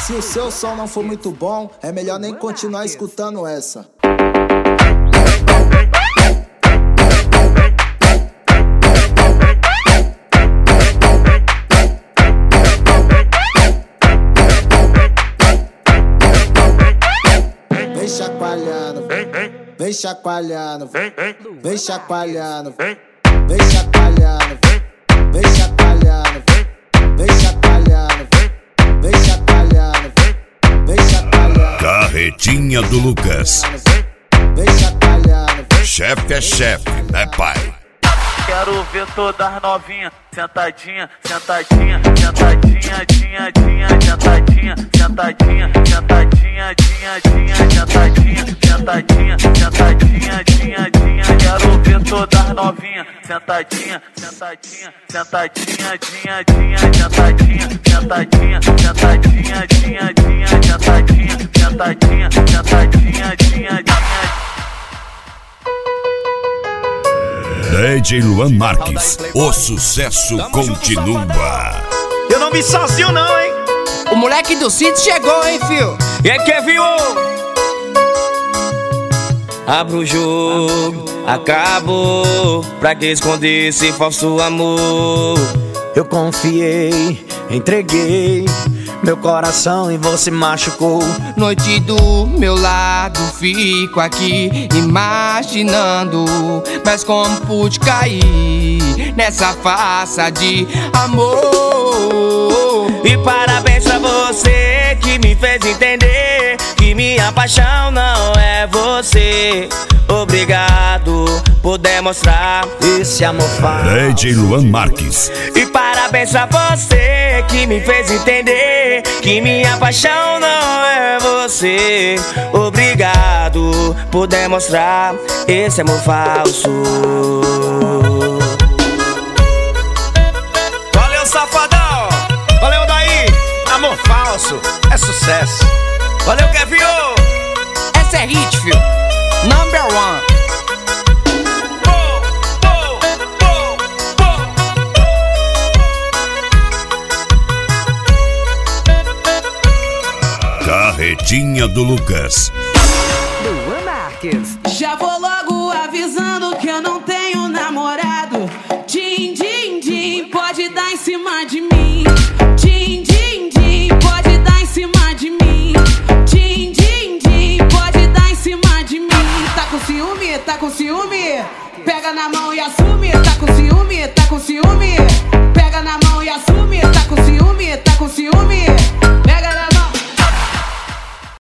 Se o seu som não for muito bom, é melhor nem continuar escutando essa. Vem chacoalhando, vem chacoalhando, vem chacoalhando, vem chacoalhando, vem chacoalhando, vem chacoalhando, vem chacoalhando, vem chacoalhando. Carretinha do Lucas. Vem chacoalhando. Chefe é chefe, né, pai? Quero ver todas novinhas, sentadinha, sentadinha, sentadinha, dinha, dinha, sentadinha, sentadinha, sentadinha, dinha, dinha, sentadinha, sentadinha, sentadinha, dinha, dinha. Quero ver todas novinhas, sentadinha, sentadinha, sentadinha, dinha, dinha, sentadinha, sentadinha, sentadinha, dinha, dinha, sentadinha, sentadinha, sentadinha, dinha, dinha. DJ Luan Marques, o sucesso continua. Eu não vi sozinho não, hein? O moleque do sítio chegou, hein, fio? E aí, quem viu? Abro o jogo, acabou. Pra que esconder esse falso amor? Eu confiei, entreguei meu coração e você machucou. Noite do meu lado, fico aqui imaginando, mas como pude cair nessa farsa de amor. E parabéns pra você que me fez entender que minha paixão não é você. Obrigado por demonstrar esse amor falso. DJ Luan Marques. E parabéns pra você que me fez entender que minha paixão não é você. Obrigado por demonstrar esse amor falso. Valeu, safadão. Valeu, daí. Amor falso é sucesso. Valeu, Kevin. Essa é hit, fio. Number one. Carretinha do Lucas. Luan Marques. Já vou logo avisando que eu não tenho namorado. Din, din, din, pode dar em cima de mim. Din, din, din, pode dar em cima de mim. Din, din, din, pode dar em cima de mim. Tá com ciúme? Tá com ciúme? Pega na mão e assume. Tá com ciúme? Tá com ciúme? Pega na mão e assume. Tá com ciúme? Tá com ciúme?